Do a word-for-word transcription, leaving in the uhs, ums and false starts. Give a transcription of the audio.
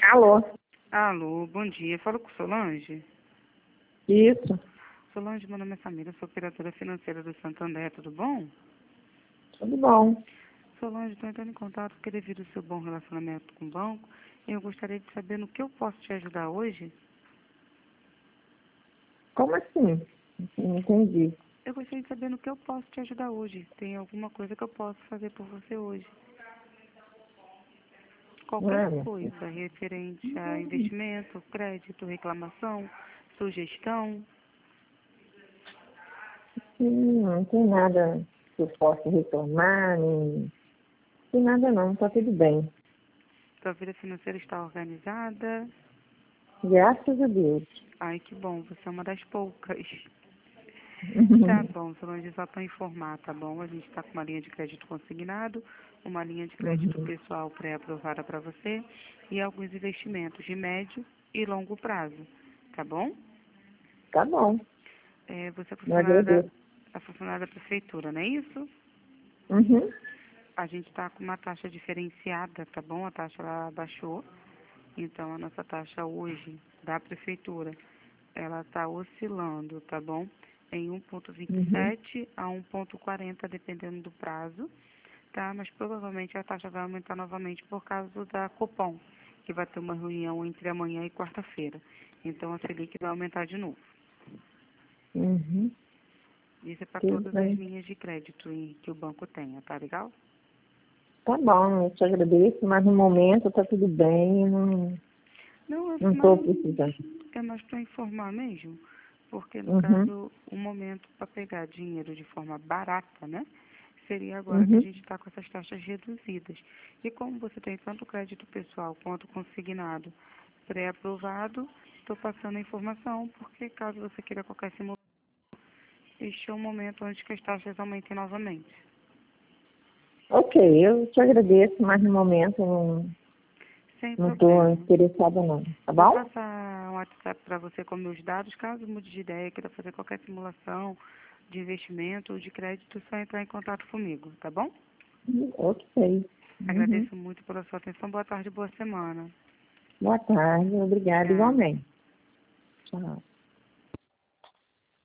Alô? Alô, bom dia. Falo com Solange. Isso. Solange, meu nome é Samira, sou operadora financeira do Santander, tudo bom? Tudo bom. Solange, estou entrando em contato porque devido ao seu bom relacionamento com o banco, eu gostaria de saber no que eu posso te ajudar hoje. Como assim? Não entendi. Eu gostaria de saber no que eu posso te ajudar hoje. Tem alguma coisa que eu posso fazer por você hoje? Qualquer Ah, coisa referente a investimento, crédito, reclamação, sugestão. hum, não tem nada que eu possa retornar, nem... não tem nada não, tá tudo bem. Sua vida financeira está organizada? Graças a Deus. Ai, que bom, você é uma das poucas. Tá bom, Solange, só para informar, tá bom? A gente está com uma linha de crédito consignado, uma linha de crédito Uhum. pessoal pré-aprovada para você e alguns investimentos de médio e longo prazo, tá bom? Tá bom, É, você é eu funcionária da, agradeço. é funcionária da prefeitura, não é isso? Uhum. A gente está com uma taxa diferenciada, tá bom? A taxa ela baixou, então a nossa taxa hoje da prefeitura, ela está oscilando, tá bom? Em um vírgula vinte e Uhum. sete a um vírgula quarenta, dependendo do prazo, tá? Mas provavelmente a taxa vai aumentar novamente por causa da Copom, que vai ter uma reunião entre amanhã e quarta-feira. Então a Selic vai aumentar de novo. Uhum. Isso é para Tudo todas as bem. linhas de crédito em- que o banco tenha, tá legal? Tá bom, eu te agradeço, mas no momento tá tudo bem, eu não, Não, é não tô mais, precisando. é mais para informar mesmo, porque no Uhum. caso, o momento para pegar dinheiro de forma barata, né? Seria agora que a Uhum. gente está com essas taxas reduzidas. E como você tem tanto crédito pessoal quanto consignado pré-aprovado, estou passando a informação, porque caso você queira qualquer simulação, este é o momento onde que as taxas aumentem novamente. Ok, eu te agradeço, mas no momento eu não, Sem não tô problema. interessada não, tá Vou bom? passar um WhatsApp para você com meus dados, caso mude de ideia, queira fazer qualquer simulação de investimento ou de crédito, é só entrar em contato comigo, tá bom? Ok. Uhum. Agradeço muito pela sua atenção. Boa tarde, boa semana. Boa tarde, obrigada Tchau. igualmente. Tchau.